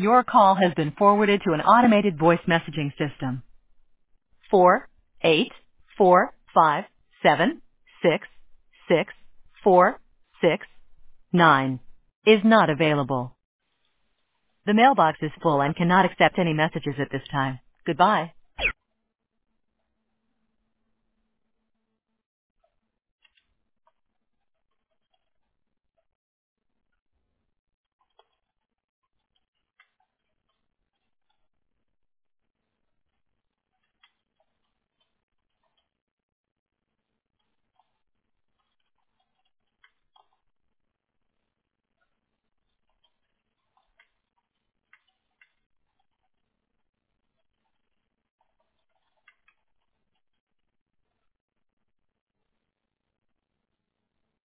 Your call has been forwarded to an automated voice messaging system. 48457666469 is not available. The mailbox is full and cannot accept any messages at this time. Goodbye.